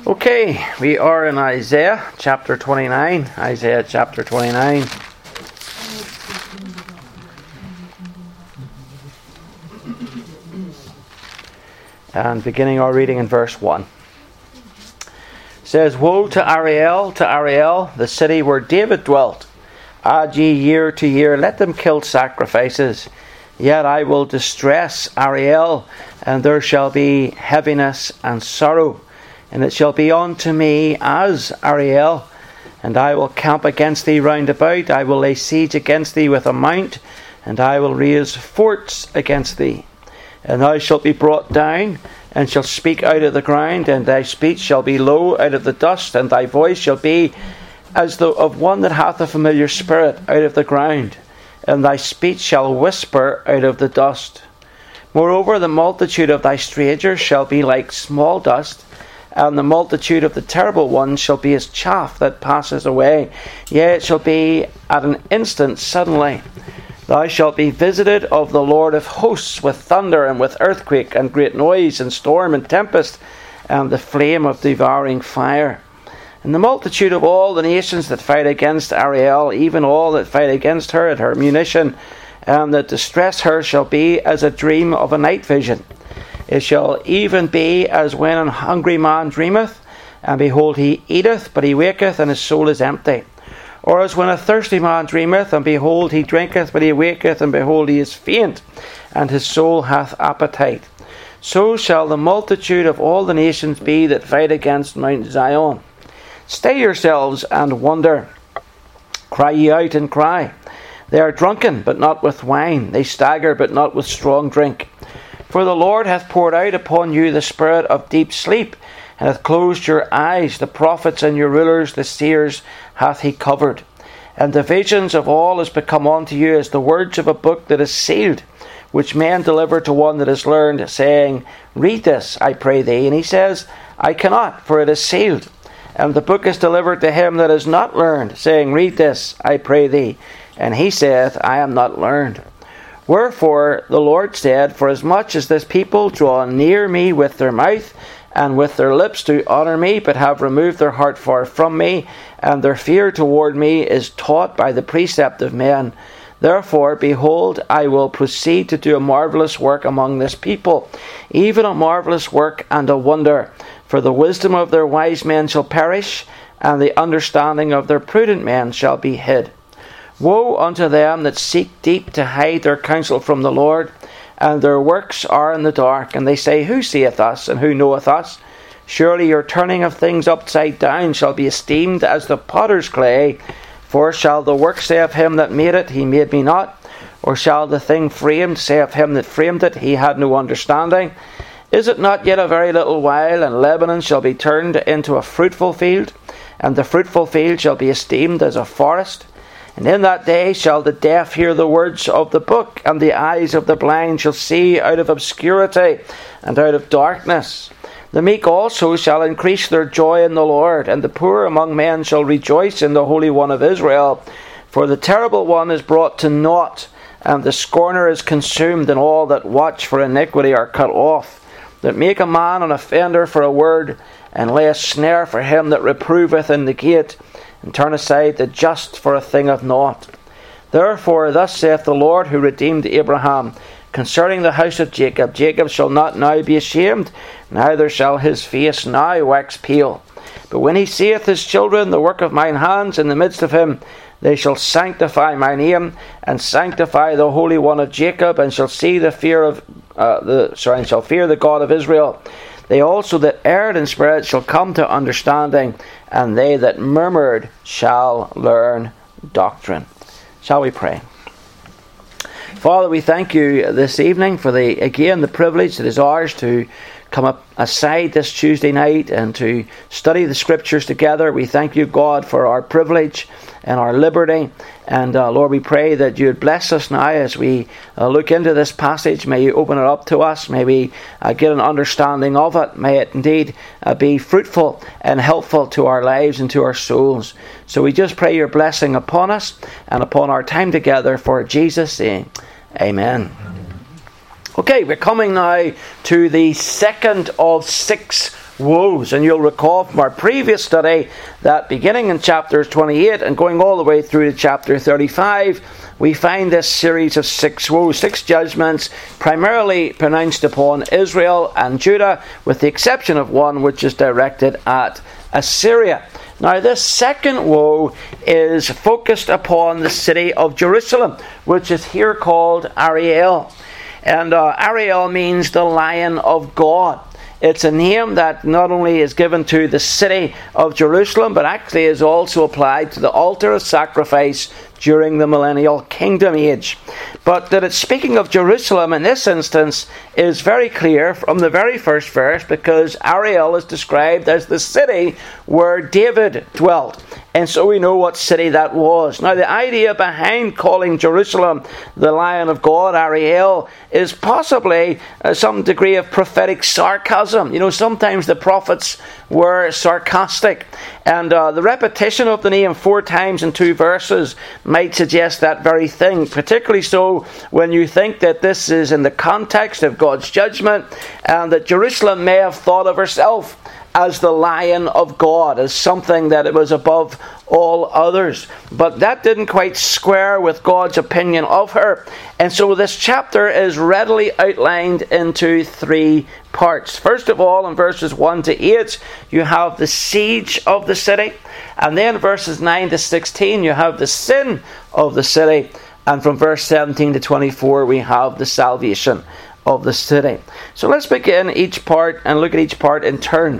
Okay, we are in Isaiah chapter 29. Isaiah chapter 29. And beginning our reading in verse 1. It says, Woe to Ariel, the city where David dwelt. Add ye year to year, let them kill sacrifices. Yet I will distress Ariel, and there shall be heaviness and sorrow. And it shall be unto me as Ariel, and I will camp against thee round about. I will lay siege against thee with a mount, and I will raise forts against thee. And thou shalt be brought down, and shalt speak out of the ground, and thy speech shall be low out of the dust, and thy voice shall be as though of one that hath a familiar spirit out of the ground, and thy speech shall whisper out of the dust. Moreover, the multitude of thy strangers shall be like small dust, and the multitude of the terrible ones shall be as chaff that passes away. Yea, it shall be at an instant suddenly. Thou shalt be visited of the Lord of hosts with thunder and with earthquake and great noise and storm and tempest and the flame of devouring fire. And the multitude of all the nations that fight against Ariel, even all that fight against her and her munition, and that distress her, shall be as a dream of a night vision. It shall even be as when an hungry man dreameth, and behold, he eateth, but he waketh, and his soul is empty. Or as when a thirsty man dreameth, and behold, he drinketh, but he waketh, and behold, he is faint, and his soul hath appetite. So shall the multitude of all the nations be that fight against Mount Zion. Stay yourselves and wonder. Cry ye out and cry. They are drunken, but not with wine. They stagger, but not with strong drink. For the Lord hath poured out upon you the spirit of deep sleep, and hath closed your eyes. The prophets and your rulers, the seers, hath he covered. And the visions of all is become unto you as the words of a book that is sealed, which men deliver to one that is learned, saying, Read this, I pray thee. And he says, I cannot, for it is sealed. And the book is delivered to him that is not learned, saying, Read this, I pray thee. And he saith, I am not learned. Wherefore the Lord said, Forasmuch as this people draw near me with their mouth, and with their lips do honour me, but have removed their heart far from me, and their fear toward me is taught by the precept of men. Therefore, behold, I will proceed to do a marvellous work among this people, even a marvellous work and a wonder. For the wisdom of their wise men shall perish, and the understanding of their prudent men shall be hid. Woe unto them that seek deep to hide their counsel from the Lord, and their works are in the dark. And they say, Who seeth us, and who knoweth us? Surely your turning of things upside down shall be esteemed as the potter's clay. For shall the work say of him that made it, He made me not? Or shall the thing framed say of him that framed it, He had no understanding? Is it not yet a very little while, and Lebanon shall be turned into a fruitful field, and the fruitful field shall be esteemed as a forest? And in that day shall the deaf hear the words of the book, and the eyes of the blind shall see out of obscurity and out of darkness. The meek also shall increase their joy in the Lord, and the poor among men shall rejoice in the Holy One of Israel. For the terrible one is brought to naught, and the scorner is consumed, and all that watch for iniquity are cut off. That make a man an offender for a word, and lay a snare for him that reproveth in the gate, and turn aside the just for a thing of naught. Therefore thus saith the Lord, who redeemed Abraham, concerning the house of Jacob, Jacob shall not now be ashamed, neither shall his face now wax pale. But when he seeth his children, the work of mine hands, in the midst of him, they shall sanctify my name, and sanctify the Holy One of Jacob, and shall see the fear of shall fear the God of Israel. They also that erred in spirit shall come to understanding, and they that murmured shall learn doctrine. Shall we pray? Father, we thank you this evening for the privilege that is ours to come up aside this Tuesday night and to study the Scriptures together. We thank you, God, for our privilege and our liberty. And Lord, we pray that you would bless us now as we look into this passage. May you open it up to us. May we get an understanding of it. May it indeed be fruitful and helpful to our lives and to our souls. So we just pray your blessing upon us and upon our time together for Jesus' sake. Amen. Okay, we're coming now to the second of 6 woes. And you'll recall from our previous study that beginning in chapter 28 and going all the way through to chapter 35, we find this series of 6 woes, 6 judgments, primarily pronounced upon Israel and Judah, with the exception of one which is directed at Assyria. Now, this second woe is focused upon the city of Jerusalem, which is here called Ariel. And Ariel means the Lion of God. It's a name that not only is given to the city of Jerusalem, but actually is also applied to the altar of sacrifice during the millennial kingdom age. But that it's speaking of Jerusalem in this instance is very clear from the very first verse, because Ariel is described as the city where David dwelt. And so we know what city that was. Now, the idea behind calling Jerusalem the Lion of God, Ariel, is possibly some degree of prophetic sarcasm. You know, sometimes the prophets were sarcastic. And the repetition of the name 4 times in 2 verses might suggest that very thing, particularly so when you think that this is in the context of God's judgment, and that Jerusalem may have thought of herself as the Lion of God, as something that it was above all others. But that didn't quite square with God's opinion of her. And so this chapter is readily outlined into 3 parts. First of all, in verses 1 to 8, you have the siege of the city. And then verses 9 to 16, you have the sin of the city. And from verse 17 to 24, we have the salvation of the city. So let's begin each part and look at each part in turn.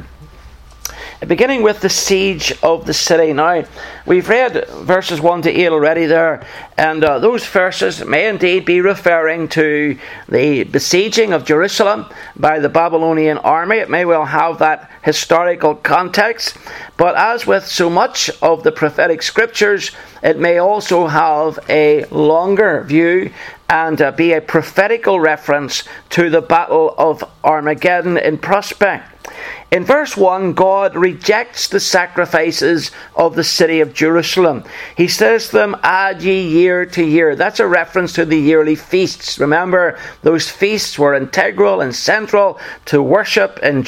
Beginning with the siege of the city. Now, we've read verses 1 to 8 already there, and those verses may indeed be referring to the besieging of Jerusalem by the Babylonian army. It may well have that historical context, but as with so much of the prophetic scriptures, it may also have a longer view and be a prophetical reference to the Battle of Armageddon in prospect. In verse 1, God rejects the sacrifices of the city of Jerusalem. He says to them, add ye year to year. That's a reference to the yearly feasts. Remember, those feasts were integral and central to worship in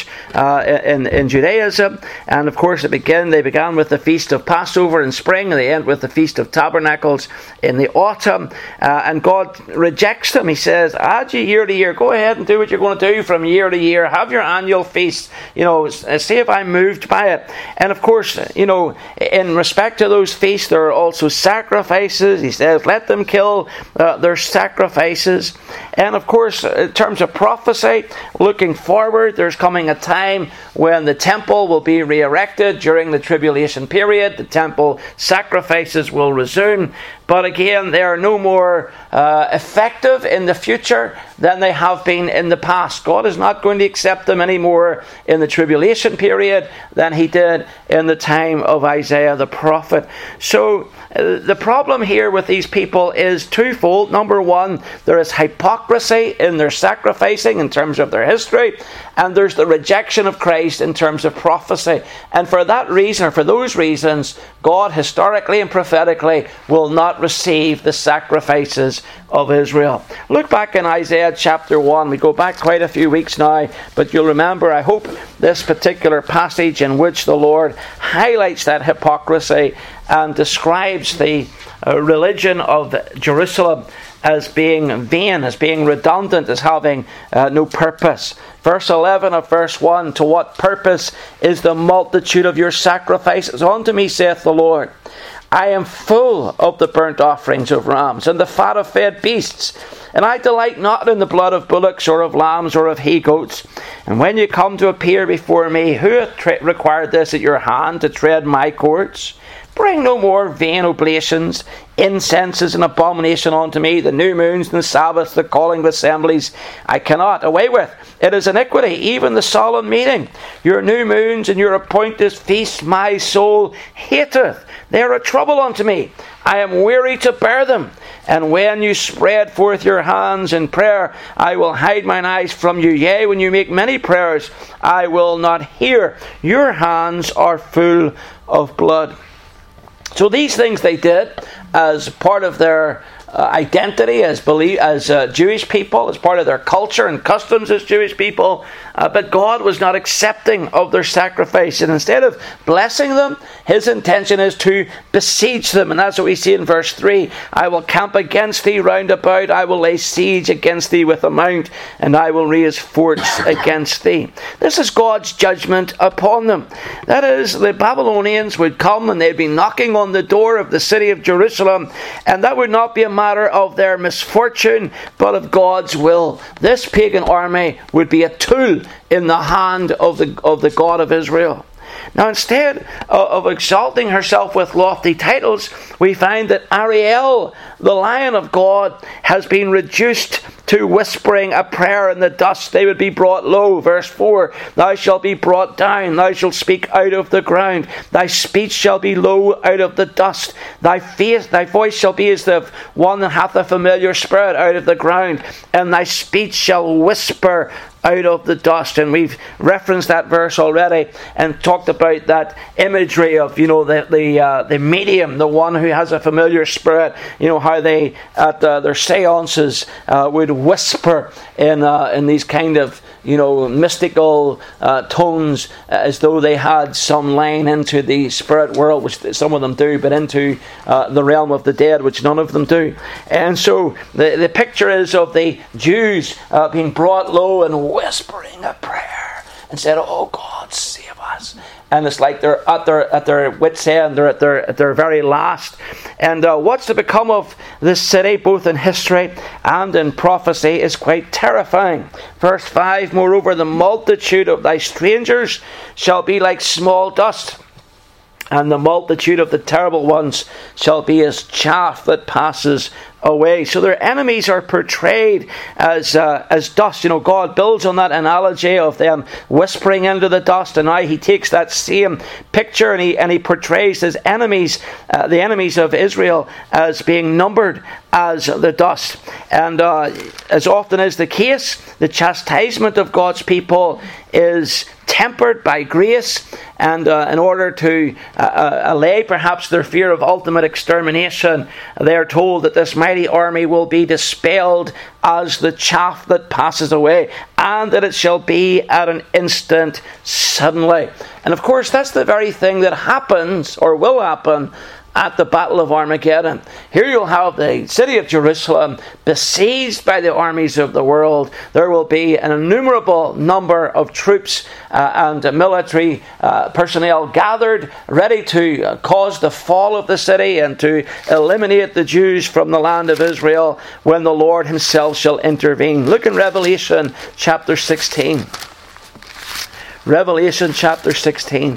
in Judaism. And of course, they began with the feast of Passover in spring, and they end with the Feast of Tabernacles in the autumn. And God rejects them. He says, add ye year to year. Go ahead and do what you're going to do from year to year. Have your annual feast. You know, see if I'm moved by it. And of course, you know, in respect to those feasts, there are also sacrifices. He says, let them kill their sacrifices. And of course, in terms of prophecy, looking forward, there's coming a time when the temple will be re-erected during the tribulation period. The temple sacrifices will resume. But again, they are no more effective in the future than they have been in the past. God is not going to accept them anymore in the tribulation period than he did in the time of Isaiah the prophet. So the problem here with these people is twofold. Number one, there is hypocrisy in their sacrificing in terms of their history, and there's the rejection of Christ in terms of prophecy. And for that reason, or for those reasons, God historically and prophetically will not receive the sacrifices of Israel. Look back in Isaiah chapter 1. We go back quite a few weeks now, but you'll remember, I hope, this particular passage in which the Lord highlights that hypocrisy and describes the religion of Jerusalem as being vain, as being redundant, as having no purpose. Verse 11 of verse 1, to what purpose is the multitude of your sacrifices unto me, saith the Lord? I am full of the burnt offerings of rams and the fat of fed beasts, and I delight not in the blood of bullocks or of lambs or of he-goats. And when you come to appear before me, who hath required this at your hand to tread my courts? Bring no more vain oblations. Incense is an abomination unto me. The new moons and the Sabbaths, the calling of assemblies, I cannot away with. It is iniquity, even the solemn meeting. Your new moons and your appointed feasts my soul hateth. They are a trouble unto me. I am weary to bear them. And when you spread forth your hands in prayer, I will hide mine eyes from you. Yea, when you make many prayers, I will not hear. Your hands are full of blood. So these things they did as part of their identity as Jewish people, as part of their culture and customs as Jewish people. But God was not accepting of their sacrifice. And instead of blessing them, his intention is to besiege them. And that's what we see in verse 3. I will camp against thee round about. I will lay siege against thee with a mount. And I will raise forts against thee. This is God's judgment upon them. That is, the Babylonians would come and they'd be knocking on the door of the city of Jerusalem. And that would not be a matter of their misfortune, but of God's will. This pagan army would be a tool in the hand of the God of Israel. Now, instead of exalting herself with lofty titles, we find that Ariel, the Lion of God, has been reduced to whispering a prayer in the dust. They would be brought low. Verse 4, thou shalt be brought down, thou shalt speak out of the ground, thy speech shall be low out of the dust, thy voice shall be as of one that hath a familiar spirit out of the ground, and thy speech shall whisper out of the dust. And we've referenced that verse already and talked about that imagery of, the medium, the one who has a familiar spirit. How they at their seances would whisper in these kind of mystical tones, as though they had some line into the spirit world, which some of them do, but into the realm of the dead, which none of them do. And so the picture is of the Jews being brought low and whispering a prayer and said, "Oh God, save us." And it's like they're at their wits' end. They're at their very last. And what's to become of this city, both in history and in prophecy, is quite terrifying. Verse 5, moreover, the multitude of thy strangers shall be like small dust, and the multitude of the terrible ones shall be as chaff that passes away. So their enemies are portrayed as dust. God builds on that analogy of them whispering into the dust, and now he takes that same picture and he portrays his enemies, the enemies of Israel, as being numbered as the dust. And as often is the case, the chastisement of God's people is tempered by grace, and in order to allay perhaps their fear of ultimate extermination, they are told that this mighty army will be dispelled as the chaff that passes away, and that it shall be at an instant suddenly. And of course, that's the very thing that happens, or will happen, at the Battle of Armageddon. Here you'll have the city of Jerusalem besieged by the armies of the world. There will be an innumerable number of troops and military personnel gathered, ready to cause the fall of the city and to eliminate the Jews from the land of Israel, when the Lord himself shall intervene. Look in Revelation chapter 16. Revelation chapter 16.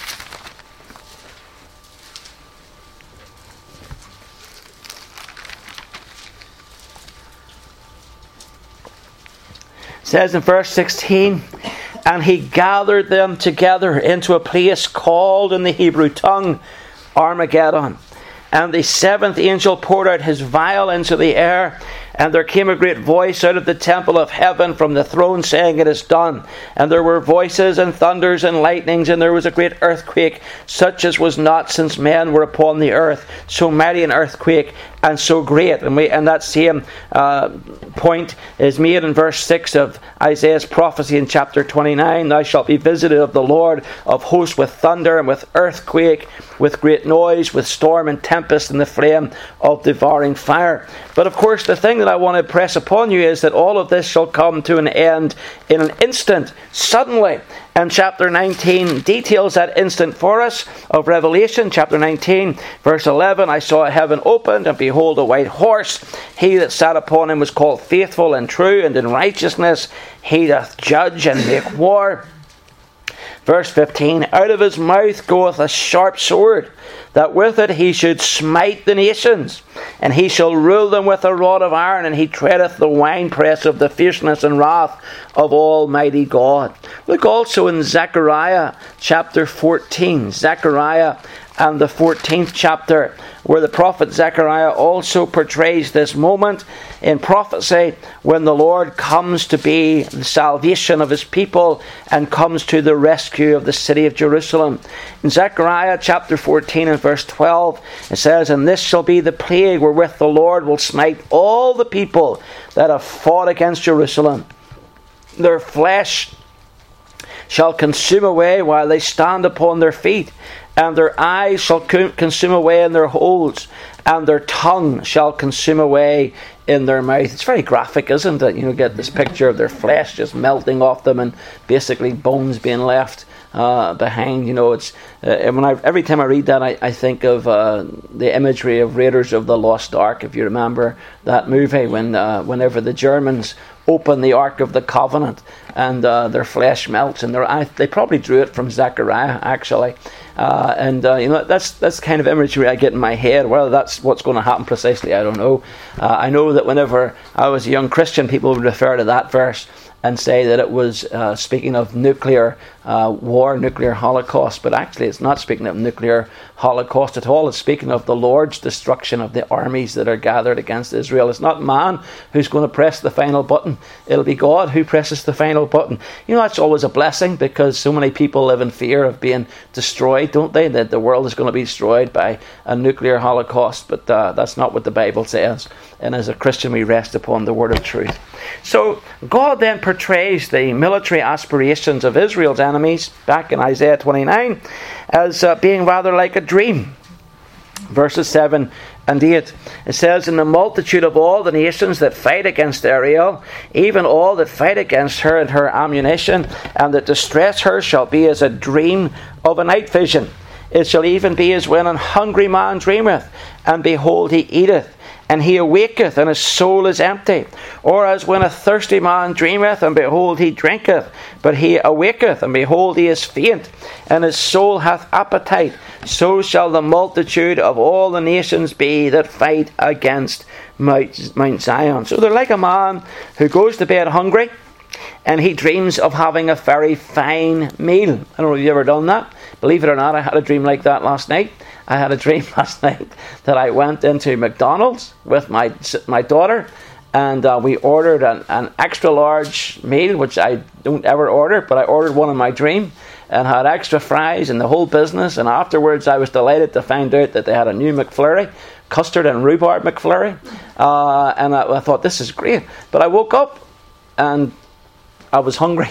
It says in verse 16, and he gathered them together into a place called in the Hebrew tongue Armageddon. And the seventh angel poured out his vial into the air, and there came a great voice out of the temple of heaven from the throne, saying, it is done. And there were voices and thunders and lightnings, and there was a great earthquake, such as was not since men were upon the earth. So mighty an earthquake, and so great. And that same point is made in verse 6 of Isaiah's prophecy in chapter 29. Thou shalt be visited of the Lord of hosts with thunder and with earthquake, with great noise, with storm and tempest, and the flame of devouring fire. But of course, the thing that I want to press upon you is that all of this shall come to an end in an instant, suddenly. And chapter 19 details that instant for us of Revelation. Chapter 19, verse 11, I saw heaven opened, and behold a white horse. He that sat upon him was called Faithful and True, and in righteousness he doth judge and make war. Verse 15, out of his mouth goeth a sharp sword, that with it he should smite the nations, and he shall rule them with a rod of iron, and he treadeth the winepress of the fierceness and wrath of Almighty God. Look also in Zechariah chapter 14. Zechariah and the 14th chapter, where the prophet Zechariah also portrays this moment in prophecy when the Lord comes to be the salvation of his people and comes to the rescue of the city of Jerusalem. In Zechariah chapter 14 and verse 12, it says, "And this shall be the plague wherewith the Lord will smite all the people that have fought against Jerusalem. Their flesh shall consume away while they stand upon their feet, and their eyes shall consume away in their holes, and their tongue shall consume away in their mouth." It's very graphic, isn't it? You get this picture of their flesh just melting off them and basically bones being left behind. It's every time I read that, I think of the imagery of Raiders of the Lost Ark. If you remember that movie, whenever the Germans open the Ark of the Covenant and their flesh melts in their eyes, they probably drew it from Zechariah, actually. That's kind of imagery I get in my head. Whether that's what's going to happen precisely, I don't know. I know that whenever I was a young Christian, people would refer to that verse and say that it was speaking of nuclear war, nuclear holocaust. But actually it's not speaking of nuclear holocaust at all. It's speaking of the Lord's destruction of the armies that are gathered against Israel. It's not man who's going to press the final button. It'll be God who presses the final button. That's always a blessing, because so many people live in fear of being destroyed, don't they? That the world is going to be destroyed by a nuclear holocaust. But that's not what the Bible says. And as a Christian, we rest upon the word of truth. So God then portrays the military aspirations of Israel's enemies back in Isaiah 29 as being rather like a dream. Verses 7 and 8, it says, "In the multitude of all the nations that fight against Ariel, even all that fight against her and her ammunition, and that distress her, shall be as a dream of a night vision. It shall even be as when an hungry man dreameth, and behold he eateth, and he awaketh, and his soul is empty. Or as when a thirsty man dreameth, and behold he drinketh, but he awaketh, and behold he is faint, and his soul hath appetite. So shall the multitude of all the nations be that fight against Mount Zion." So they're like a man who goes to bed hungry, and he dreams of having a very fine meal. I don't know if you've ever done that. Believe it or not, I had a dream like that last night. I had a dream last night that I went into McDonald's with my daughter, and we ordered an extra large meal, which I don't ever order, but I ordered one in my dream, and had extra fries and the whole business. And afterwards I was delighted to find out that they had a new McFlurry, custard and rhubarb McFlurry, and I thought, this is great. But I woke up and I was hungry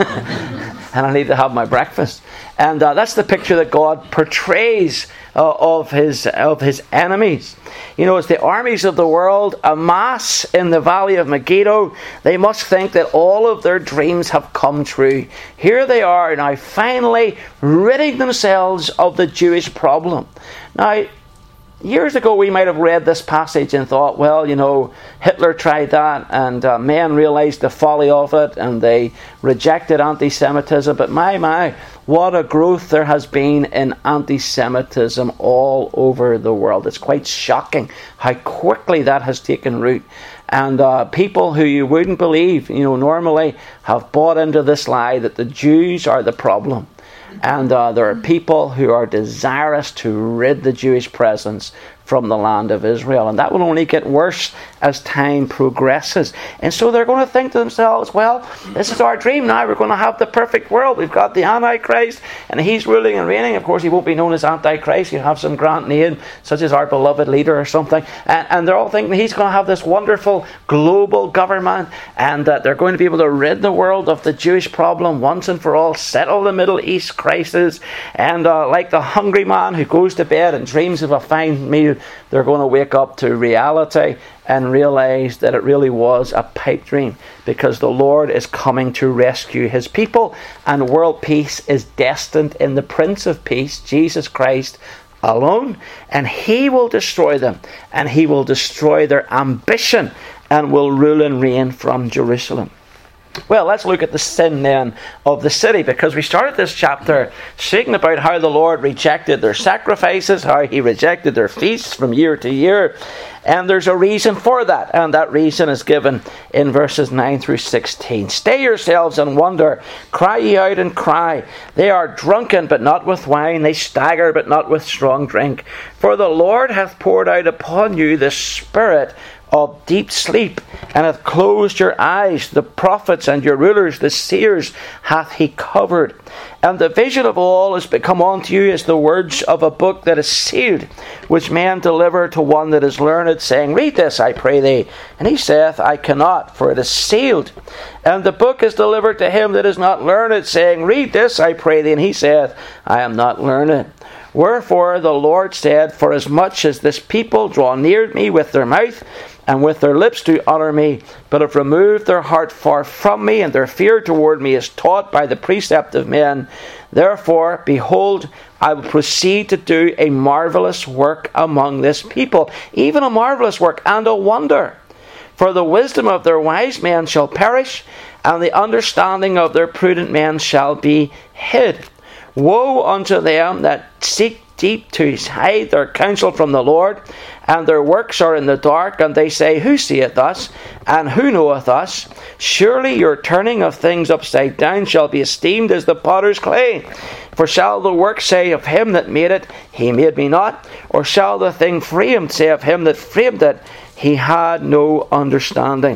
and I need to have my breakfast. And that's the picture that God portrays of his enemies. As the armies of the world amass in the valley of Megiddo, they must think that all of their dreams have come true. Here they are now, finally ridding themselves of the Jewish problem. Now, years ago we might have read this passage and thought, well, Hitler tried that, and men realized the folly of it, and they rejected anti-Semitism. But my, what a growth there has been in anti-Semitism all over the world. It's quite shocking how quickly that has taken root. And people who you wouldn't believe, normally have bought into this lie that the Jews are the problem. And there are people who are desirous to rid the Jewish presence from the land of Israel. And that will only get worse as time progresses. And so they're going to think to themselves, well, this is our dream now. We're going to have the perfect world. We've got the Antichrist, and he's ruling and reigning. Of course, he won't be known as Antichrist. He'll have some grand name, such as our beloved leader or something. And they're all thinking he's going to have this wonderful global government, and that they're going to be able to rid the world of the Jewish problem once and for all, settle the Middle East crisis, and like the hungry man who goes to bed and dreams of a fine meal, they're going to wake up to reality and realize that it really was a pipe dream, because the Lord is coming to rescue his people, and world peace is destined in the Prince of Peace, Jesus Christ alone, and he will destroy them, and he will destroy their ambition, and will rule and reign from Jerusalem. Well, let's look at the sin then of the city, because we started this chapter speaking about how the Lord rejected their sacrifices, how he rejected their feasts from year to year, and there's a reason for that, and that reason is given in verses 9 through 16. Stay yourselves and wonder, cry ye out and cry. They are drunken, but not with wine, they stagger, but not with strong drink. For the Lord hath poured out upon you the Spirit of deep sleep, and hath closed your eyes. The prophets and your rulers, the seers, hath he covered. And the vision of all is become unto you as the words of a book that is sealed, which men deliver to one that is learned, saying, Read this, I pray thee. And he saith, I cannot, for it is sealed. And the book is delivered to him that is not learned, saying, Read this, I pray thee. And he saith, I am not learned. Wherefore the Lord said, Forasmuch as this people draw near me with their mouth, and with their lips do honour me, but have removed their heart far from me, and their fear toward me is taught by the precept of men. Therefore, behold, I will proceed to do a marvellous work among this people, even a marvellous work and a wonder. For the wisdom of their wise men shall perish, and the understanding of their prudent men shall be hid. Woe unto them that seek deep to hide their counsel from the Lord, and their works are in the dark, and they say, Who seeth us, and who knoweth us? Surely your turning of things upside down shall be esteemed as the potter's clay. For shall the work say of him that made it, He made me not? Or shall the thing framed say of him that framed it, He had no understanding?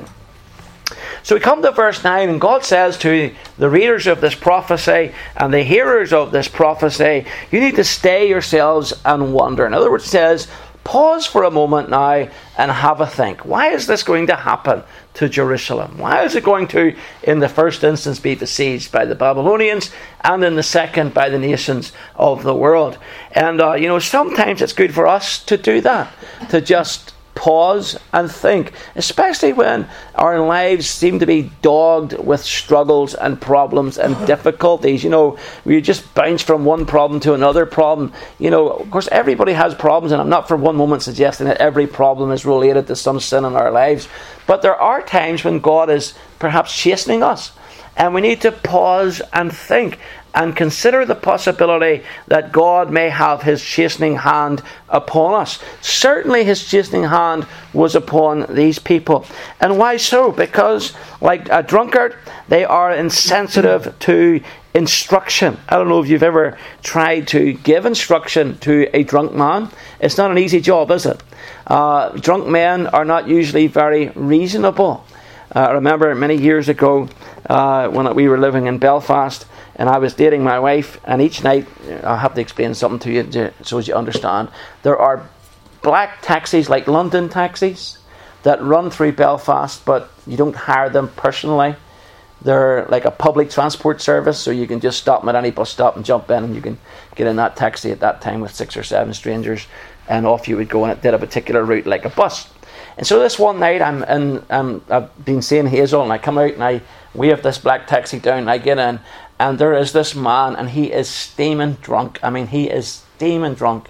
So we come to verse 9, and God says to the readers of this prophecy and the hearers of this prophecy, you need to stay yourselves and wonder. In other words, it says, pause for a moment now and have a think. Why is this going to happen to Jerusalem? Why is it going to, in the first instance, be besieged by the Babylonians, and in the second by the nations of the world? And, sometimes it's good for us to do that, to just pause and think, especially when our lives seem to be dogged with struggles and problems and difficulties. We just bounce from one problem to another problem. Of course, everybody has problems, and I'm not for one moment suggesting that every problem is related to some sin in our lives. But there are times when God is perhaps chastening us, and we need to pause and think and consider the possibility that God may have His chastening hand upon us. Certainly His chastening hand was upon these people. And why so? Because, like a drunkard, they are insensitive to instruction. I don't know if you've ever tried to give instruction to a drunk man. It's not an easy job, is it? Drunk men are not usually very reasonable. I remember many years ago when we were living in Belfast, and I was dating my wife, and each night, I'll have to explain something to you so as you understand. There are black taxis, like London taxis, that run through Belfast, but you don't hire them personally. They're like a public transport service, so you can just stop them at any bus stop and jump in, and you can get in that taxi at that time with 6 or 7 strangers, and off you would go, and it did a particular route like a bus. And so this one night, I've been seeing Hazel, and I come out and I wave this black taxi down, and I get in, and there is this man, and he is steaming drunk. I mean, he is steaming drunk.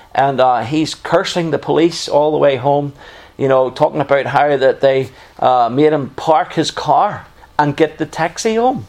And he's cursing the police all the way home, talking about how that they made him park his car and get the taxi home.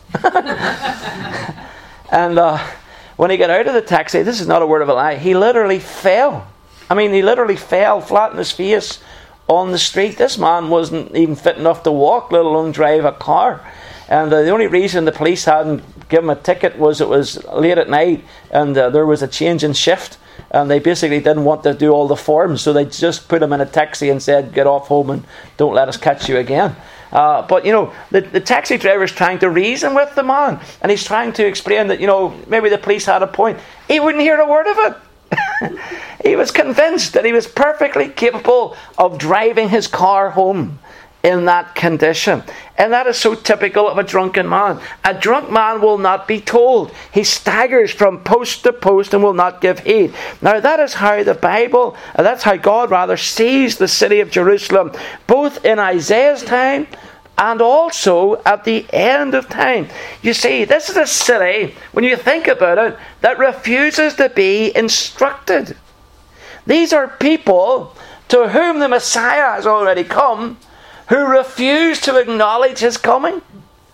And when he got out of the taxi, this is not a word of a lie, he literally fell. I mean, he literally fell flat on his face on the street. This man wasn't even fit enough to walk, let alone drive a car. And the only reason the police hadn't given him a ticket was it was late at night, and there was a change in shift, and they basically didn't want to do all the forms, so they just put him in a taxi and said, get off home and don't let us catch you again. But the taxi driver's trying to reason with the man, and he's trying to explain that maybe the police had a point. He wouldn't hear a word of it. He was convinced that he was perfectly capable of driving his car home in that condition. And that is so typical of a drunken man. A drunk man will not be told. He staggers from post to post and will not give heed. Now that is how that's how God sees the city of Jerusalem, both in Isaiah's time and also at the end of time. You see, this is a city, when you think about it, that refuses to be instructed. These are people to whom the Messiah has already come, who refuse to acknowledge His coming.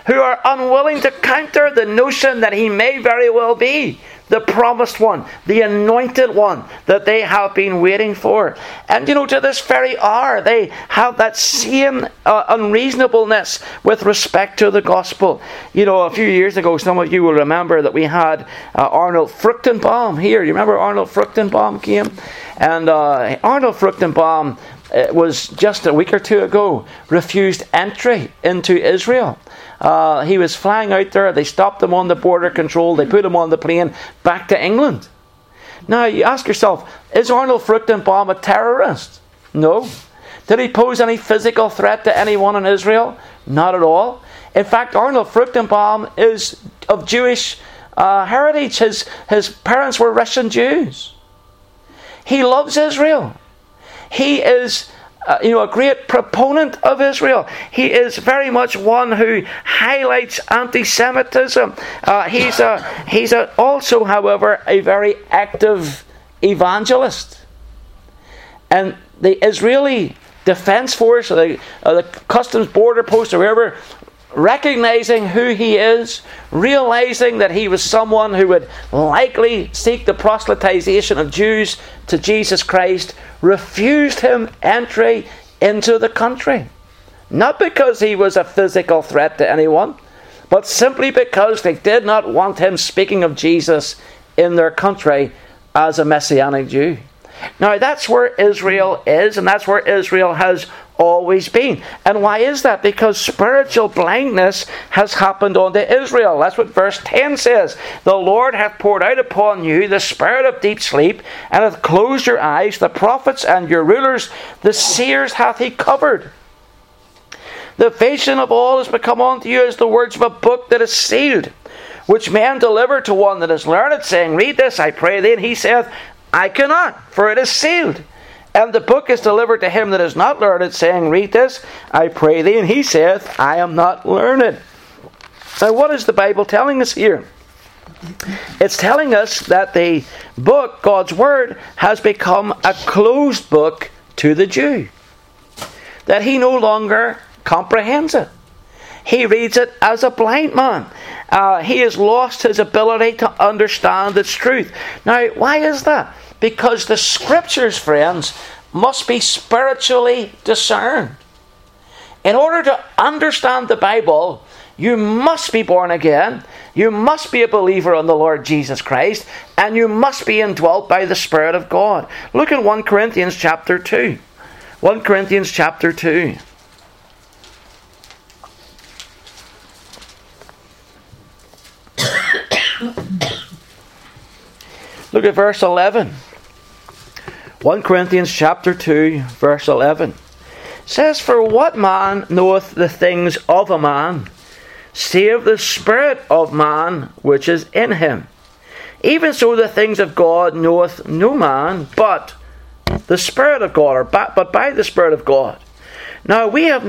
who are unwilling to counter the notion that he may very well be the promised one, the anointed one that they have been waiting for. And to this very hour, they have that same unreasonableness with respect to the gospel. A few years ago, some of you will remember that we had Arnold Fruchtenbaum here. You remember Arnold Fruchtenbaum came? And Arnold Fruchtenbaum, it was just a week or two ago, refused entry into Israel. He was flying out there. They stopped him on the border control. They put him on the plane back to England. Now, you ask yourself, is Arnold Fruchtenbaum a terrorist? No. Did he pose any physical threat to anyone in Israel? Not at all. In fact, Arnold Fruchtenbaum is of Jewish heritage. His parents were Russian Jews. He loves Israel. He is a great proponent of Israel. He is very much one who highlights anti-Semitism. He's also, however, a very active evangelist. And the Israeli Defense Force, or the Customs Border Post, or wherever, recognizing who he is, realizing that he was someone who would likely seek the proselytization of Jews to Jesus Christ, refused him entry into the country. Not because he was a physical threat to anyone, but simply because they did not want him speaking of Jesus in their country as a Messianic Jew. Now, that's where Israel is, and that's where Israel has always been. And why is that? Because spiritual blindness has happened unto Israel. That's what verse 10 says. The Lord hath poured out upon you the spirit of deep sleep, and hath closed your eyes. The prophets and your rulers, the seers hath he covered. The vision of all is become unto you as the words of a book that is sealed, which men deliver to one that is learned, saying, Read this, I pray thee. And he saith, I cannot, for it is sealed. And the book is delivered to him that is not learned, saying, Read this, I pray thee. And he saith, I am not learned. Now, what is the Bible telling us here? It's telling us that the book, God's Word, has become a closed book to the Jew. That he no longer comprehends it. He reads it as a blind man. He has lost his ability to understand its truth. Now, why is that? Because the Scriptures, friends, must be spiritually discerned. In order to understand the Bible, you must be born again, you must be a believer in the Lord Jesus Christ, and you must be indwelt by the Spirit of God. Look at 1 Corinthians chapter 2. 1 Corinthians chapter 2. Look at verse 11. 1 Corinthians chapter 2, verse 11. It says, For what man knoweth the things of a man, save the spirit of man which is in him? Even so the things of God knoweth no man, but the Spirit of God, but by the Spirit of God. Now we have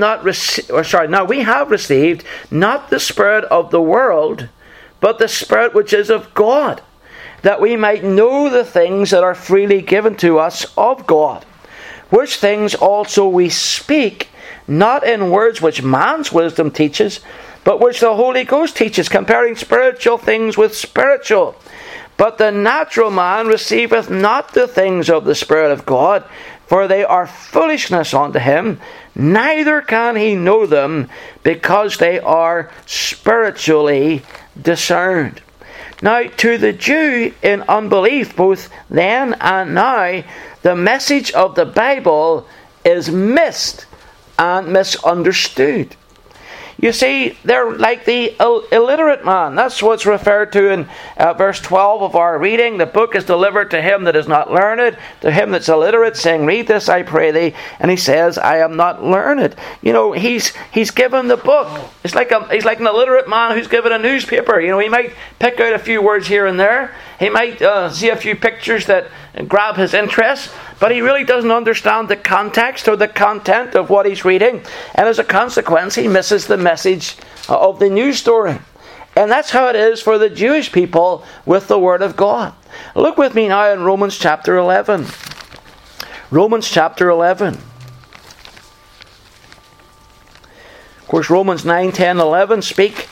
received not the spirit of the world, but the Spirit which is of God, that we might know the things that are freely given to us of God, which things also we speak, not in words which man's wisdom teaches, but which the Holy Ghost teaches, comparing spiritual things with spiritual. But the natural man receiveth not the things of the Spirit of God, for they are foolishness unto him, neither can he know them, because they are spiritually discerned. Now, to the Jew in unbelief, both then and now, the message of the Bible is missed and misunderstood. You see, they're like the illiterate man. That's what's referred to in verse 12 of our reading. The book is delivered to him that is not learned, to him that's illiterate, saying, Read this, I pray thee. And he says, I am not learned. You know, he's given the book. He's like an illiterate man who's given a newspaper. You know, he might pick out a few words here and there. He might see a few pictures that grab his interest, but he really doesn't understand the context or the content of what he's reading. And as a consequence, he misses the message of the news story. And that's how it is for the Jewish people with the Word of God. Look with me now in Romans chapter 11. Romans chapter 11. Of course, Romans 9, 10, 11 speak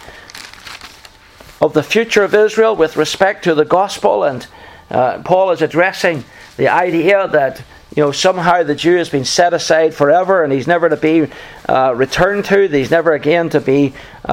of the future of Israel with respect to the gospel, and Paul is addressing the idea that somehow the Jew has been set aside forever and he's never to be returned to, he's never again to be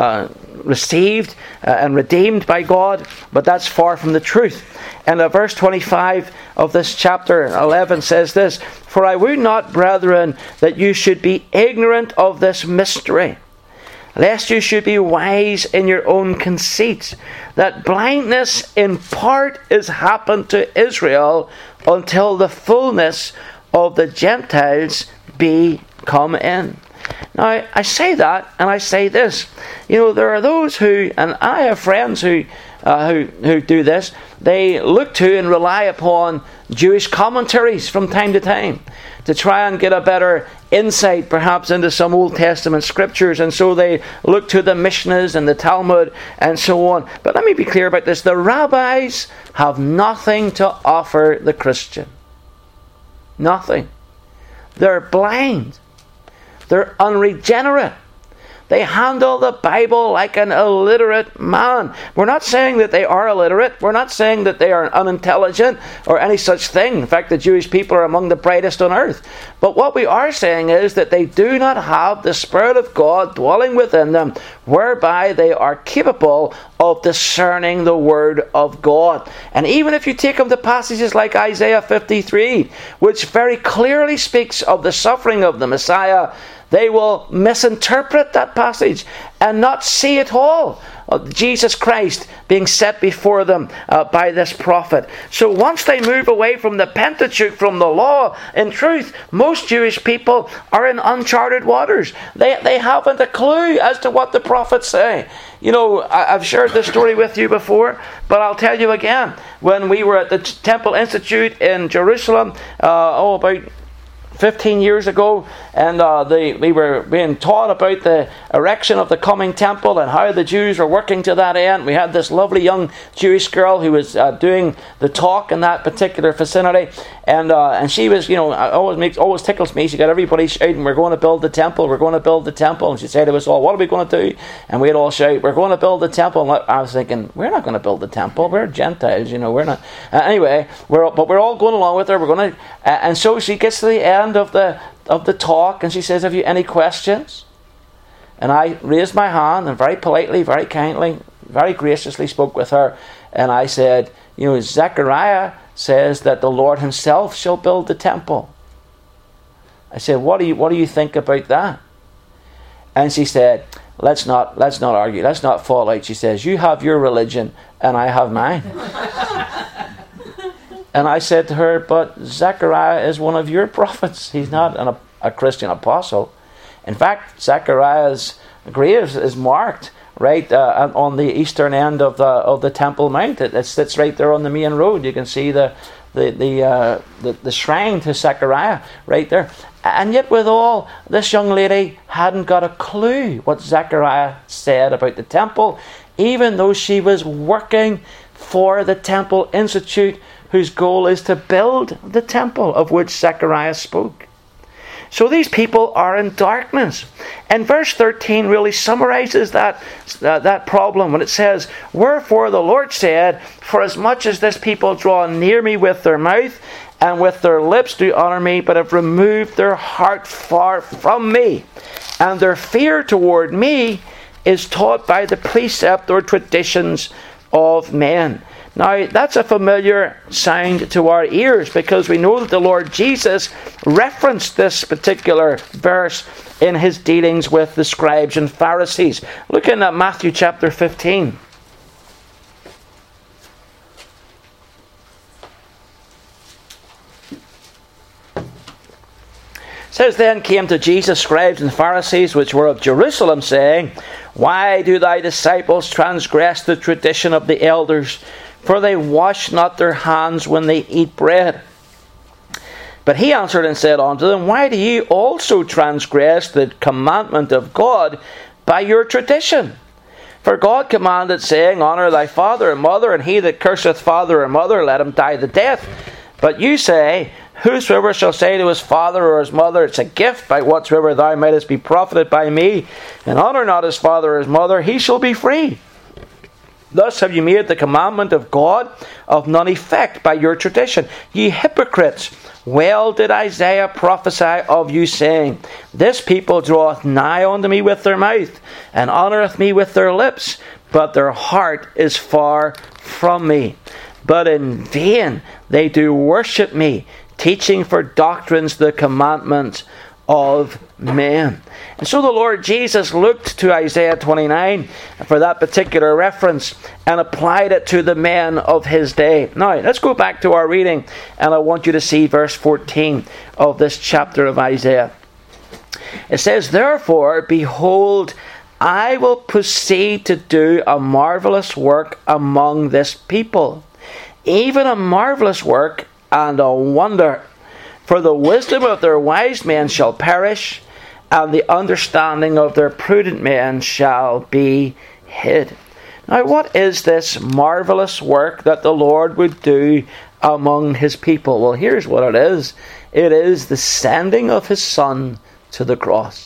received and redeemed by God, but that's far from the truth. And verse 25 of this chapter 11 says this: "For I would not, brethren, that you should be ignorant of this mystery, lest you should be wise in your own conceits, that blindness in part is happened to Israel until the fullness of the Gentiles be come in." Now, I say that, and I say this. There are those who, and I have friends who do this, they look to and rely upon Jewish commentaries from time to time to try and get a better insight perhaps into some Old Testament scriptures, and so they look to the Mishnahs and the Talmud and so on. But let me be clear about this: the rabbis have nothing to offer the Christian. Nothing. They're blind. They're unregenerate. They handle the Bible like an illiterate man. We're not saying that they are illiterate. We're not saying that they are unintelligent or any such thing. In fact, the Jewish people are among the brightest on earth. But what we are saying is that they do not have the Spirit of God dwelling within them, whereby they are capable of discerning the Word of God. And even if you take them to passages like Isaiah 53, which very clearly speaks of the suffering of the Messiah, they will misinterpret that passage and not see at all Jesus Christ being set before them by this prophet. So once they move away from the Pentateuch, from the law, in truth, most Jewish people are in uncharted waters. They haven't a clue as to what the prophets say. I've shared this story with you before, but I'll tell you again. When we were at the Temple Institute in Jerusalem, about 15 years ago, and we were being taught about the erection of the coming temple and how the Jews were working to that end. We had this lovely young Jewish girl who was doing the talk in that particular vicinity, and she was, always tickles me. She got everybody shouting, "We're going to build the temple, we're going to build the temple." And she said to us all, "What are we going to do?" And we'd all shout, "We're going to build the temple." And I was thinking, we're not going to build the temple. We're Gentiles, we're not. Anyway, we're all going along with her. We're going to, and so she gets to the end of the talk, and she says, "Have you any questions?" And I raised my hand and very politely, very kindly, very graciously spoke with her, and I said, "Zechariah says that the Lord himself shall build the temple." I said, what do you think about that?" And she said, let's not argue, let's not fall out. She says, "You have your religion and I have mine." And I said to her, "But Zechariah is one of your prophets. He's not a Christian apostle. In fact, Zechariah's grave is marked right on the eastern end of the Temple Mount. It sits right there on the main road. You can see the shrine to Zechariah right there. And yet, with all, this young lady hadn't got a clue what Zechariah said about the temple, even though she was working for the Temple Institute, whose goal is to build the temple of which Zechariah spoke. So these people are in darkness. And verse 13 really summarizes that problem when it says, "Wherefore the Lord said, For as much as this people draw near me with their mouth, and with their lips do honor me, but have removed their heart far from me, and their fear toward me is taught by the precept or traditions of men." Now, that's a familiar sound to our ears, because we know that the Lord Jesus referenced this particular verse in his dealings with the scribes and Pharisees. Looking at Matthew chapter 15. It says, "Then came to Jesus scribes and Pharisees which were of Jerusalem, saying, Why do thy disciples transgress the tradition of the elders? For they wash not their hands when they eat bread. But he answered and said unto them, Why do ye also transgress the commandment of God by your tradition? For God commanded, saying, Honour thy father and mother, and he that curseth father or mother, let him die the death. But you say, whosoever shall say to his father or his mother, it's a gift by whatsoever thou mightest be profited by me, and honour not his father or his mother, he shall be free. Thus have you made the commandment of God of none effect by your tradition. Ye hypocrites, well did Isaiah prophesy of you, saying, this people draweth nigh unto me with their mouth, and honoureth me with their lips, but their heart is far from me. But in vain they do worship me, teaching for doctrines the commandments of men. And so the Lord Jesus looked to Isaiah 29 for that particular reference and applied it to the men of his day. Now, let's go back to our reading, and I want you to see verse 14 of this chapter of Isaiah. It says, therefore, behold, I will proceed to do a marvelous work among this people, even a marvelous work and a wonder. For the wisdom of their wise men shall perish, and the understanding of their prudent men shall be hid. Now, what is this marvelous work that the Lord would do among his people? Well, here's what it is. It is the sending of his Son to the cross.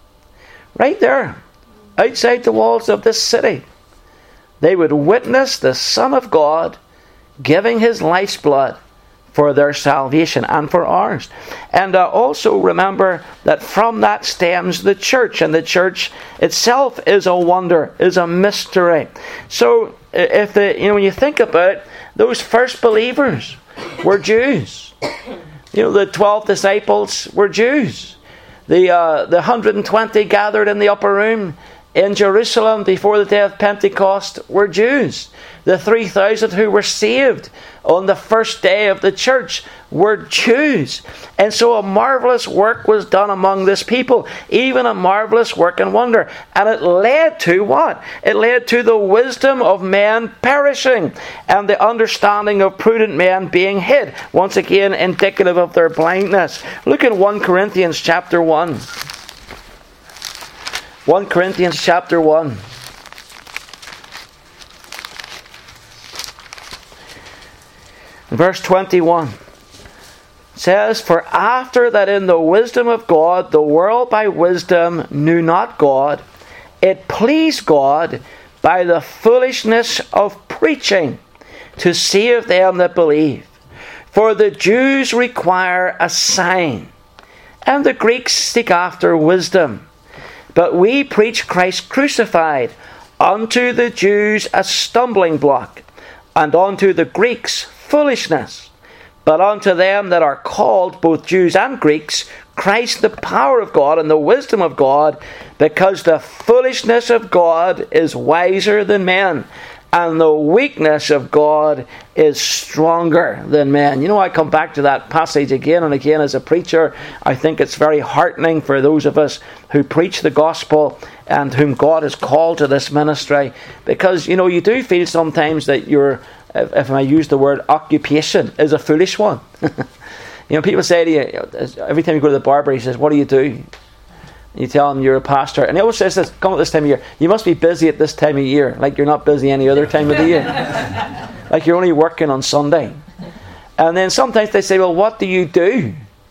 Right there, outside the walls of this city, they would witness the Son of God giving his life's blood for their salvation and for ours. And also remember that from that stems the church, and the church itself is a wonder, is a mystery. So if when you think about it, those first believers were Jews. The 12 disciples were Jews. The 120 gathered in the upper room in Jerusalem before the day of Pentecost were Jews. The 3,000 who were saved on the first day of the church were Jews. And so a marvelous work was done among this people, even a marvelous work and wonder. And it led to what? It led to the wisdom of men perishing and the understanding of prudent men being hid. Once again, indicative of their blindness. Look at 1 Corinthians chapter 1. 1 Corinthians chapter 1. Verse 21 says, for after that in the wisdom of God, the world by wisdom knew not God, it pleased God by the foolishness of preaching to save them that believe. For the Jews require a sign, and the Greeks seek after wisdom. But we preach Christ crucified, unto the Jews a stumbling block, and unto the Greeks foolishness. But unto them that are called, both Jews and Greeks, Christ the power of God and the wisdom of God, because the foolishness of God is wiser than men, and the weakness of God is stronger than men. I come back to that passage again and again as a preacher. I think it's very heartening for those of us who preach the gospel and whom God has called to this ministry, because you do feel sometimes that your, if I use the word, occupation is a foolish one. People say to you, every time you go to the barber, he says, what do you do? You tell him you're a pastor, and he always says this, come at this time of year, you must be busy at this time of year, like you're not busy any other time of the year. Like you're only working on Sunday. And then sometimes they say, well, what do you do?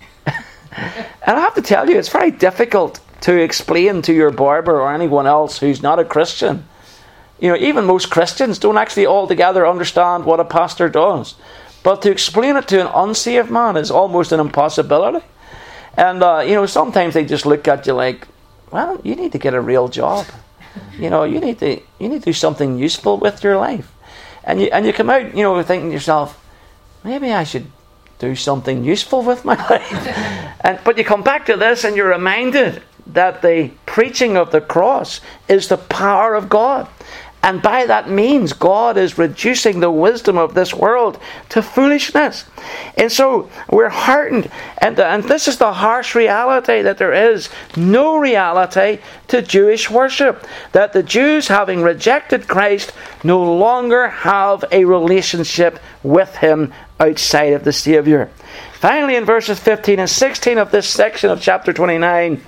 And I have to tell you, it's very difficult to explain to your barber or anyone else who's not a Christian. Even most Christians don't actually altogether understand what a pastor does. But to explain it to an unsaved man is almost an impossibility. And, sometimes they just look at you like, well, you need to get a real job. You need to do something useful with your life. And you come out, thinking to yourself, maybe I should do something useful with my life. But you come back to this and you're reminded that the preaching of the cross is the power of God. And by that means, God is reducing the wisdom of this world to foolishness. And so we're heartened. And this is the harsh reality, that there is no reality to Jewish worship. That the Jews, having rejected Christ, no longer have a relationship with Him outside of the Saviour. Finally, in verses 15 and 16 of this section of chapter 29,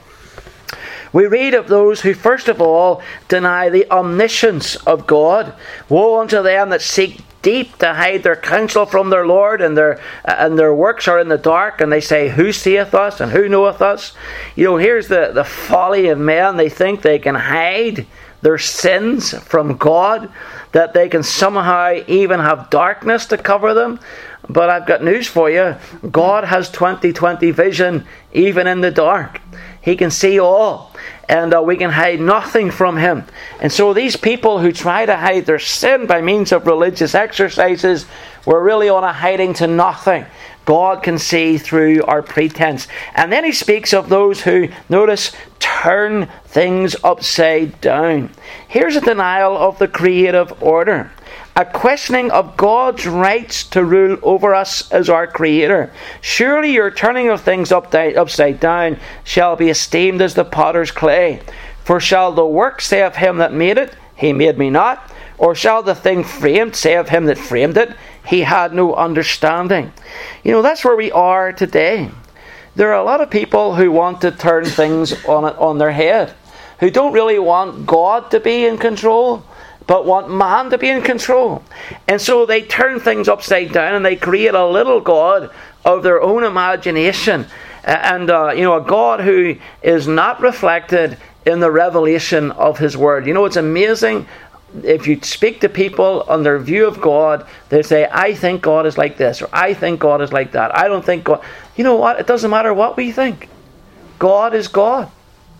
we read of those who first of all deny the omniscience of God. Woe unto them that seek deep to hide their counsel from their Lord, and their works are in the dark, and they say, who seeth us and who knoweth us? Here's the folly of men. They think they can hide their sins from God, that they can somehow even have darkness to cover them. But I've got news for you. God has 20/20 vision even in the dark. He can see all, and we can hide nothing from Him. And so these people who try to hide their sin by means of religious exercises were really on a hiding to nothing. God can see through our pretense. And then he speaks of those who, notice, turn things upside down. Here's a denial of the creative order. A questioning of God's rights to rule over us as our Creator. Surely your turning of things upside down shall be esteemed as the potter's clay. For shall the work say of him that made it, he made me not? Or shall the thing framed say of him that framed it, he had no understanding? That's where we are today. There are a lot of people who want to turn things on their head, who don't really want God to be in control, but want man to be in control. And so they turn things upside down, and they create a little God of their own imagination. And a God who is not reflected in the revelation of His Word. It's amazing. If you speak to people on their view of God, they say, I think God is like this, or I think God is like that. I don't think God... You know what? It doesn't matter what we think. God is God.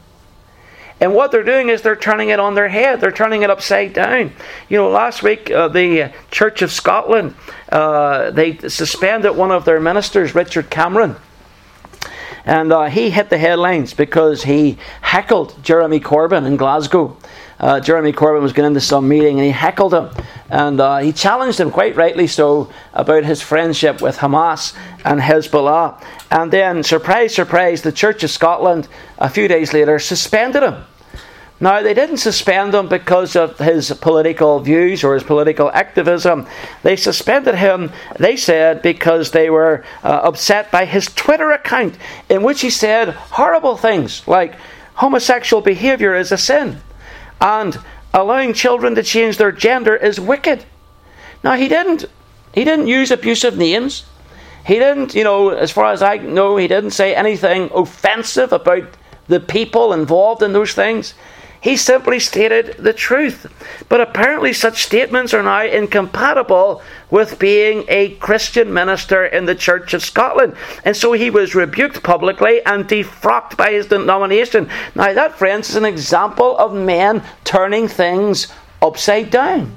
And what they're doing is they're turning it on their head. They're turning it upside down. Last week, the Church of Scotland, they suspended one of their ministers, Richard Cameron. And he hit the headlines because he heckled Jeremy Corbyn in Glasgow. Jeremy Corbyn was going into some meeting and he heckled him. And he challenged him, quite rightly so, about his friendship with Hamas and Hezbollah. And then, surprise, surprise, the Church of Scotland, a few days later, suspended him. Now, they didn't suspend him because of his political views or his political activism. They suspended him, they said, because they were upset by his Twitter account, in which he said horrible things like homosexual behaviour is a sin, and allowing children to change their gender is wicked. Now, he didn't use abusive names. He didn't, as far as I know, he didn't say anything offensive about the people involved in those things. He simply stated the truth. But apparently such statements are now incompatible with being a Christian minister in the Church of Scotland. And so he was rebuked publicly and defrocked by his denomination. Now that, friends, is an example of men turning things upside down.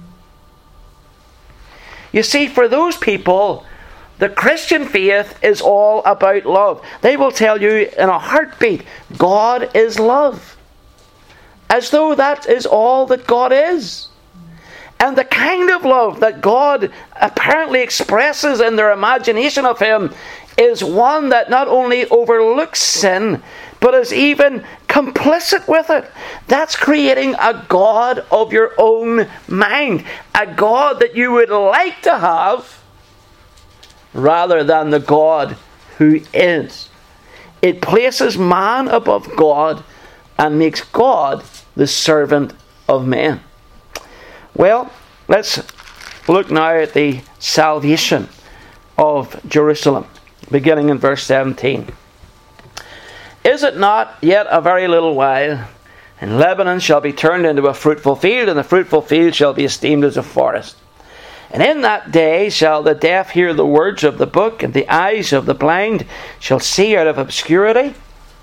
You see, for those people, the Christian faith is all about love. They will tell you in a heartbeat, God is love. As though that is all that God is. And the kind of love that God apparently expresses in their imagination of Him is one that not only overlooks sin, but is even complicit with it. That's creating a God of your own mind. A God that you would like to have, rather than the God who is. It places man above God and makes God the servant of men. Well, let's look now at the salvation of Jerusalem, beginning in verse 17. Is it not yet a very little while, and Lebanon shall be turned into a fruitful field, and the fruitful field shall be esteemed as a forest? And in that day shall the deaf hear the words of the book, and the eyes of the blind shall see out of obscurity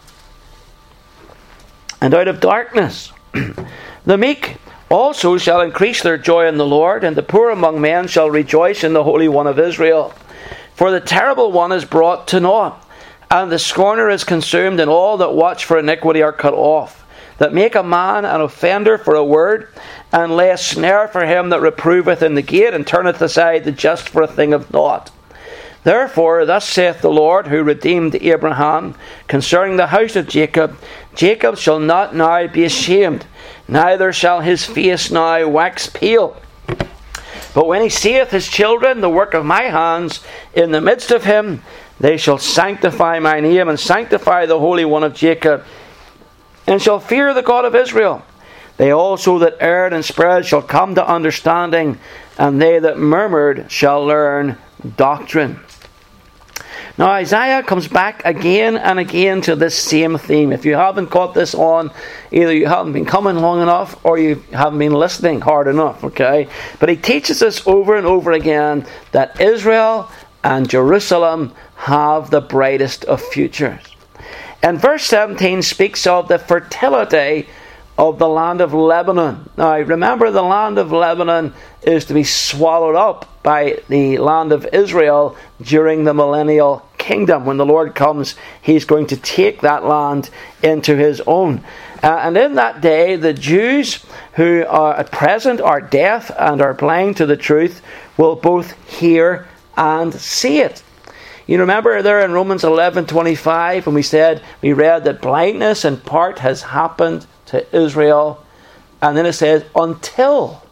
and out of darkness. The meek also shall increase their joy in the Lord, and the poor among men shall rejoice in the Holy One of Israel. For the terrible one is brought to naught, and the scorner is consumed, and all that watch for iniquity are cut off, that make a man an offender for a word, and lay a snare for him that reproveth in the gate, and turneth aside the just for a thing of naught. Therefore, thus saith the Lord, who redeemed Abraham, concerning the house of Jacob, Jacob shall not now be ashamed, neither shall his face now wax pale. But when he seeth his children, the work of my hands, in the midst of him, they shall sanctify my name, and sanctify the Holy One of Jacob, and shall fear the God of Israel. They also that erred in spirit shall come to understanding, and they that murmured shall learn doctrine. Now Isaiah comes back again and again to this same theme. If you haven't caught this on, either you haven't been coming long enough or you haven't been listening hard enough, okay? But he teaches us over and over again that Israel and Jerusalem have the brightest of futures. And verse 17 speaks of the fertility of the land of Lebanon. Now remember, the land of Lebanon is to be swallowed up by the land of Israel during the millennial kingdom. When the Lord comes, he's going to take that land into his own. And in that day, the Jews who are at present are deaf and are blind to the truth will both hear and see it. You remember there in Romans 11:25 when we read that blindness in part has happened to Israel, and then it says until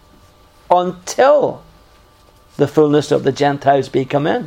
the fullness of the Gentiles be come in.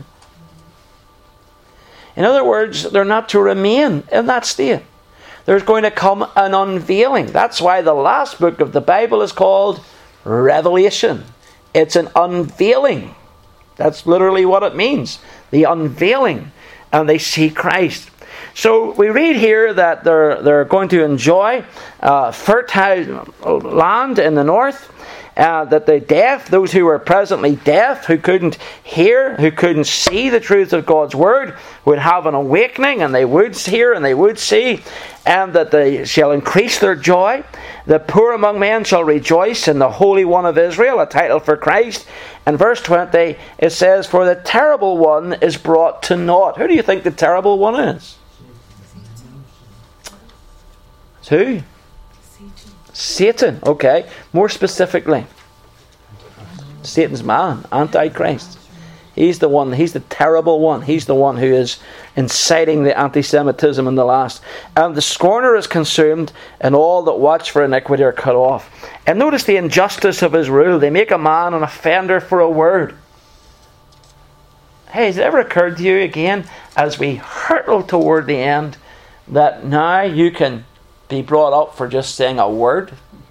In other words, they're not to remain in that state. There's going to come an unveiling. That's why the last book of the Bible is called Revelation. It's an unveiling. That's literally what it means. The unveiling. And they see Christ. So we read here that they're going to enjoy fertile land in the north. That the deaf, those who were presently deaf, who couldn't hear, who couldn't see the truth of God's word, would have an awakening, and they would hear and they would see, and that they shall increase their joy. The poor among men shall rejoice in the Holy One of Israel, a title for Christ. And verse 20, it says, for the terrible one is brought to naught. Who do you think the terrible one is? It's who? Satan, okay. More specifically, Satan's man, Antichrist. He's the one, he's the terrible one. He's the one who is inciting the anti-Semitism in the last. And the scorner is consumed, and all that watch for iniquity are cut off. And notice the injustice of his rule. They make a man an offender for a word. Hey, has it ever occurred to you again, as we hurtle toward the end, that now you can be brought up for just saying a word?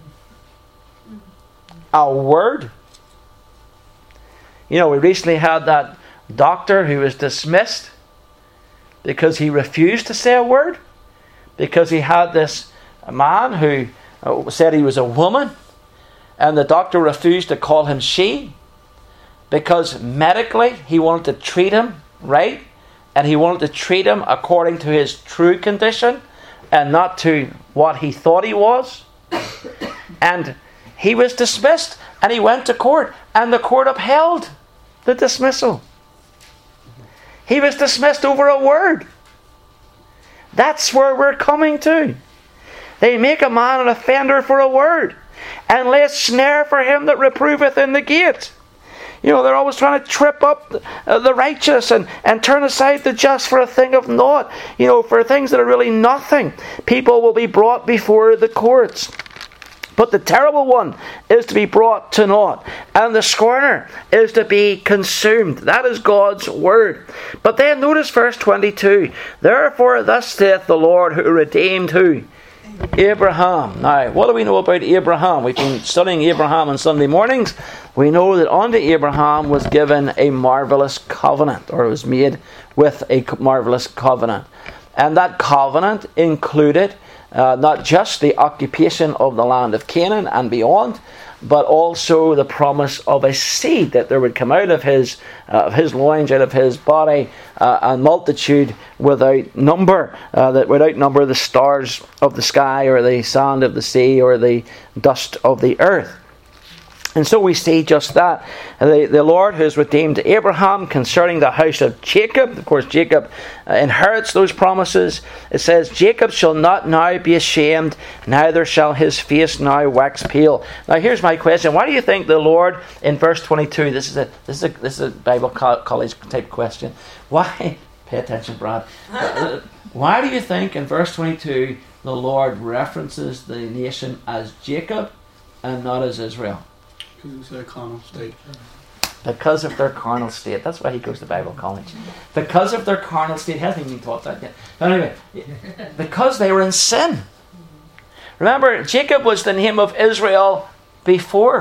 A word? You know, we recently had that doctor who was dismissed because he refused to say a word, because he had this man who said he was a woman, and the doctor refused to call him she, because medically he wanted to treat him right, and he wanted to treat him according to his true condition and not to what he thought he was. And he was dismissed, and he went to court, and the court upheld the dismissal. He was dismissed over a word. That's where we're coming to. They make a man an offender for a word, and lay a snare for him that reproveth in the gate. You know, they're always trying to trip up the righteous and turn aside the just for a thing of naught. You know, for things that are really nothing. People will be brought before the courts. But the terrible one is to be brought to naught, and the scorner is to be consumed. That is God's word. But then notice verse 22. Therefore thus saith the Lord who redeemed who? Abraham. Now, what do we know about Abraham? We've been studying Abraham on Sunday mornings. We know that unto Abraham was given a marvelous covenant, or was made with a marvelous covenant. And that covenant included not just the occupation of the land of Canaan and beyond, but also the promise of a seed that there would come out of his loins, out of his body, a multitude without number, that would outnumber the stars of the sky, or the sand of the sea, or the dust of the earth. And so we see just that. The Lord who has redeemed Abraham concerning the house of Jacob. Of course, Jacob inherits those promises. It says, Jacob shall not now be ashamed, neither shall his now wax pale. Now here's my question. Why do you think the Lord, in verse 22, this is a Bible college type question. Why, pay attention, Brad. Why do you think in verse 22 the Lord references the nation as Jacob and not as Israel? Because it's their carnal state. Because of their carnal state. That's why he goes to Bible college. Because of their carnal state. He hasn't even taught that yet. But anyway, because they were in sin. Remember, Jacob was the name of Israel before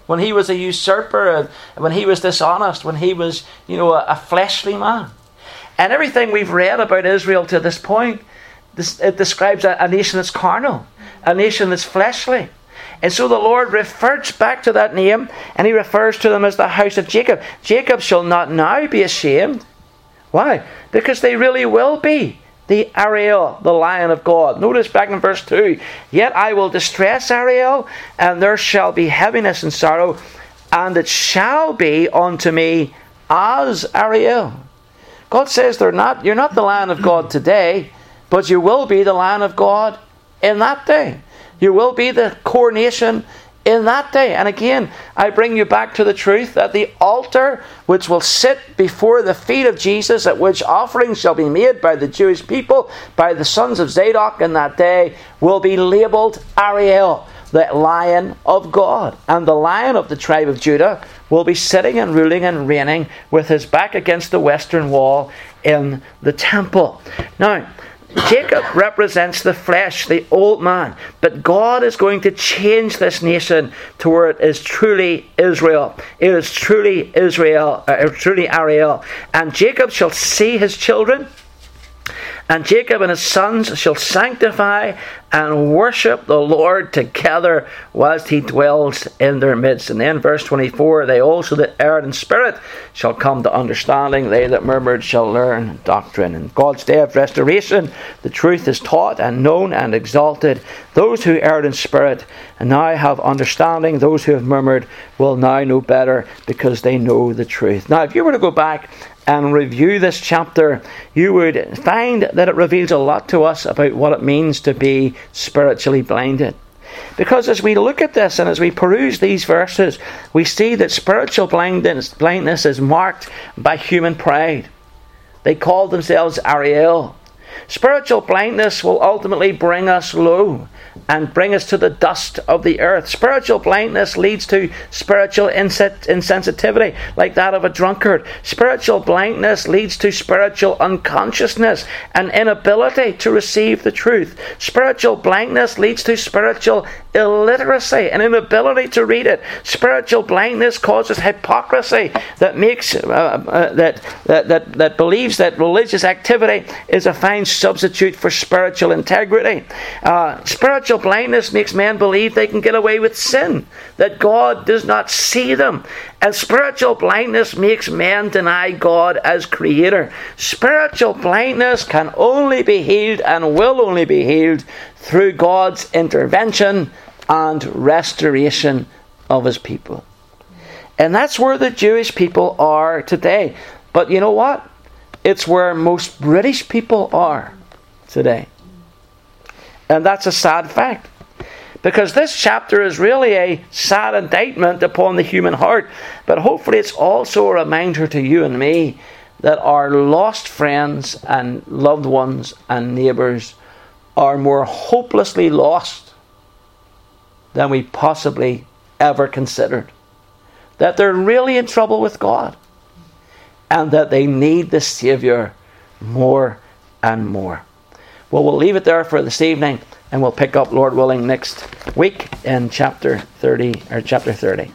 when he was a usurper, and when he was dishonest, when he was, a fleshly man. And everything we've read about Israel to this point, it describes a nation that's carnal, a nation that's fleshly. And so the Lord refers back to that name, and he refers to them as the house of Jacob. Jacob shall not now be ashamed. Why? Because they really will be the Ariel, the Lion of God. Notice back in verse 2, yet I will distress Ariel, and there shall be heaviness and sorrow, and it shall be unto me as Ariel. God says you're not the Lion of God today, but you will be the Lion of God in that day. You will be the coronation in that day. And again, I bring you back to the truth that the altar which will sit before the feet of Jesus, at which offerings shall be made by the Jewish people, by the sons of Zadok in that day, will be labelled Ariel, the Lion of God. And the Lion of the tribe of Judah will be sitting and ruling and reigning with his back against the western wall in the temple. Now, Jacob represents the flesh, the old man. But God is going to change this nation to where it is truly Israel. It is truly Israel, truly Ariel. And Jacob shall see his children, and Jacob and his sons shall sanctify and worship the Lord together whilst he dwells in their midst. And then verse 24, they also that erred in spirit shall come to understanding. They that murmured shall learn doctrine. In God's day of restoration, the truth is taught and known and exalted. Those who erred in spirit and now have understanding, those who have murmured will now know better because they know the truth. Now, if you were to go back and review this chapter, you would find that it reveals a lot to us about what it means to be spiritually blinded. Because as we look at this and as we peruse these verses, we see that spiritual blindness is marked by human pride. They call themselves Ariel. Spiritual blindness will ultimately bring us low and bring us to the dust of the earth. Spiritual blindness leads to spiritual insensitivity, like that of a drunkard. Spiritual blindness leads to spiritual unconsciousness and inability to receive the truth. Spiritual blindness leads to spiritual illiteracy and inability to read it. Spiritual blindness causes hypocrisy that makes that believes that religious activity is a fine substitute for spiritual integrity. Spiritual blindness makes men believe they can get away with sin, that God does not see them. And spiritual blindness makes men deny God as creator. Spiritual blindness can only be healed and will only be healed through God's intervention and restoration of his people. And that's where the Jewish people are today. But you know what? It's where most British people are today. And that's a sad fact. Because this chapter is really a sad indictment upon the human heart. But hopefully it's also a reminder to you and me that our lost friends and loved ones and neighbours are more hopelessly lost than we possibly ever considered. That they're really in trouble with God. And that they need the Saviour more and more. Well, we'll leave it there for this evening, and we'll pick up, Lord willing, next week in chapter 30.